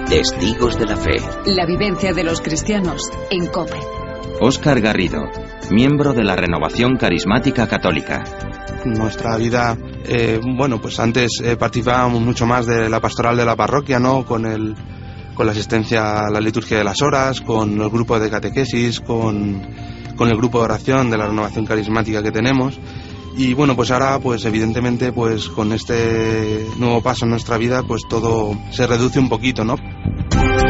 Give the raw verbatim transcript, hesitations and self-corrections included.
Testigos de la Fe. La vivencia de los cristianos en COPE. Óscar Garrido, miembro de la Renovación Carismática Católica. Nuestra vida, eh, bueno, pues antes eh, participábamos mucho más de la pastoral de la parroquia, ¿no? Con el, con la asistencia a la liturgia de las horas, con los grupos de catequesis, con, con el grupo de oración de la Renovación Carismática que tenemos. Y bueno, pues ahora, pues evidentemente, pues con este nuevo paso en nuestra vida, pues todo se reduce un poquito, ¿no?